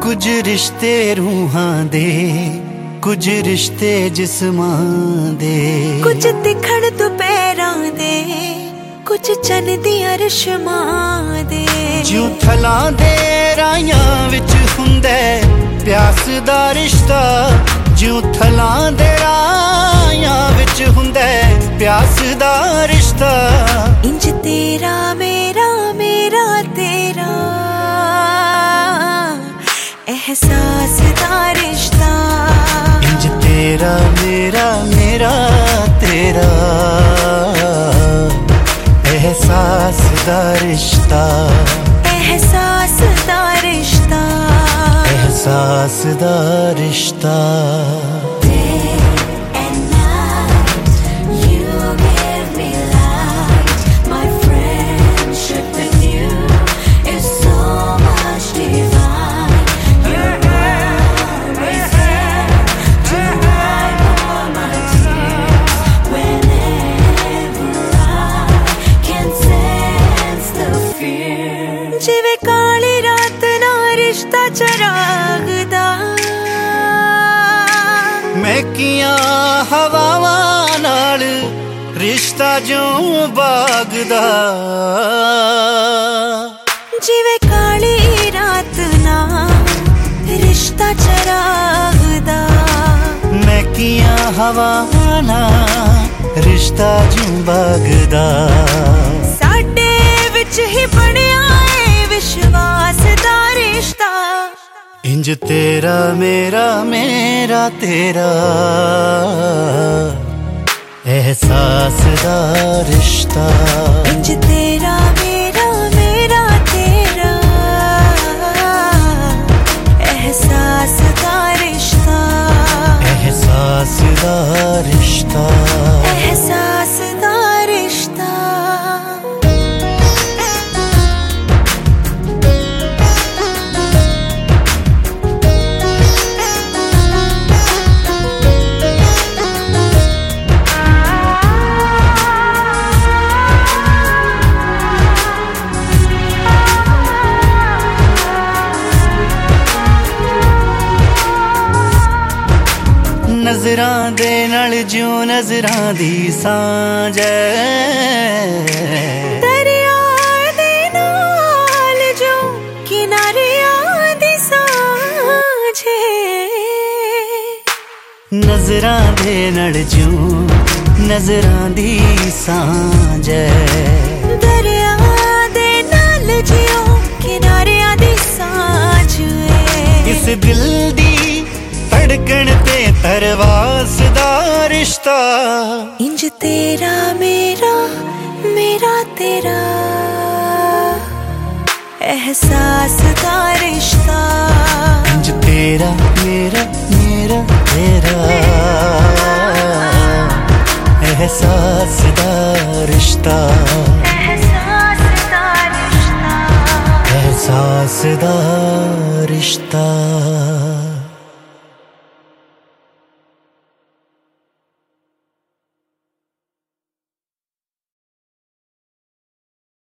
कुछ रिश्ते रूहां दे, कुछ रिश्ते जिस्मां दे, कुछ दिखण दुपहरां दे, कुछ चन दियां रशमां दे। ज्यों थलां दे राहियां विच हुंदा प्यास दा रिश्ता, ज्यों थलां दे राहियां विच हुंदा प्यास दा रिश्ता। इंज तेरा मेरा मेरा तेरा एहसास दा रिश्ता। इंज तेरा मेरा मेरा तेरा एहसास दा रिश्ता, एहसास दा रिश्ता, एहसास दा रिश्ता। जिवे काली रात ना रिश्ता चराग दा, मैं किया हवावां नाल रिश्ता ज्यों बाग दा। जिवे काली रात ना रिश्ता चराग दा, मैं किया हवावां नाल रिश्ता ज्यों बाग दा। साडे विच ही बनिया विश्वास दा रिश्ता। इंज तेरा मेरा मेरा तेरा एहसास दा रिश्ता। इंज तेरा मेरा मेरा तेरा एहसास दा रिश्ता, एहसास दा रिश्ता, एहसास दा रिश्ता। नजरां दे नाल ज्यों नजरां दी सांझ ऐ, दरिया दे नाल जो किनारियां दी सांझ ऐ। नजरां दे नाल ज्यों नजरां दी सांझ ऐ, दरिया दे नाल जियो किनारियां दी सांझ ऐ। इस दिल दी धड़कन ते तरवास दा रिश्ता। इंज तेरा मेरा मेरा तेरा एहसास दा रिश्ता। इंज तेरा मेरा मेरा तेरा एहसास दा रिश्ता, एहसास दा रिश्ता, एहसास दा रिश्ता।